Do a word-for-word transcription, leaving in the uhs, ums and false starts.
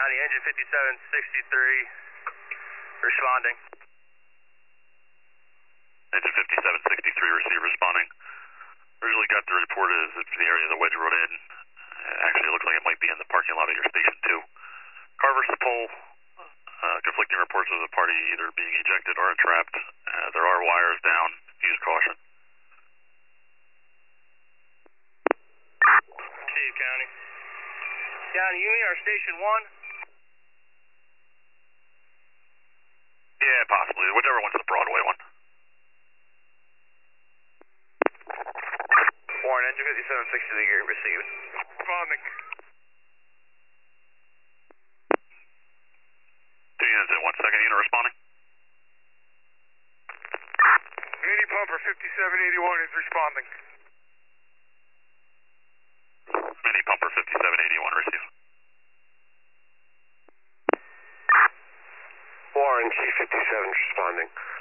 County, engine fifty-seven sixty-three, responding. Engine fifty-seven sixty-three, receive responding. Originally got the report is it's the area of the Wedge Road Inn. Actually, it looks like it might be in the parking lot of your station, too. Carver's the pole. Uh, conflicting reports of the party either being ejected or entrapped. Uh, there are wires down. Use caution. Steve County. County, you mean our station one? Yeah, possibly. Whichever one's the Broadway one. Warren, engine fifty-seven sixty-three, received. Responding. Two units in one second. Unit responding. Mini pumper fifty-seven eighty-one is responding. Mini pumper fifty-seven eighty-one, receive. Warren, G fifty-seven responding.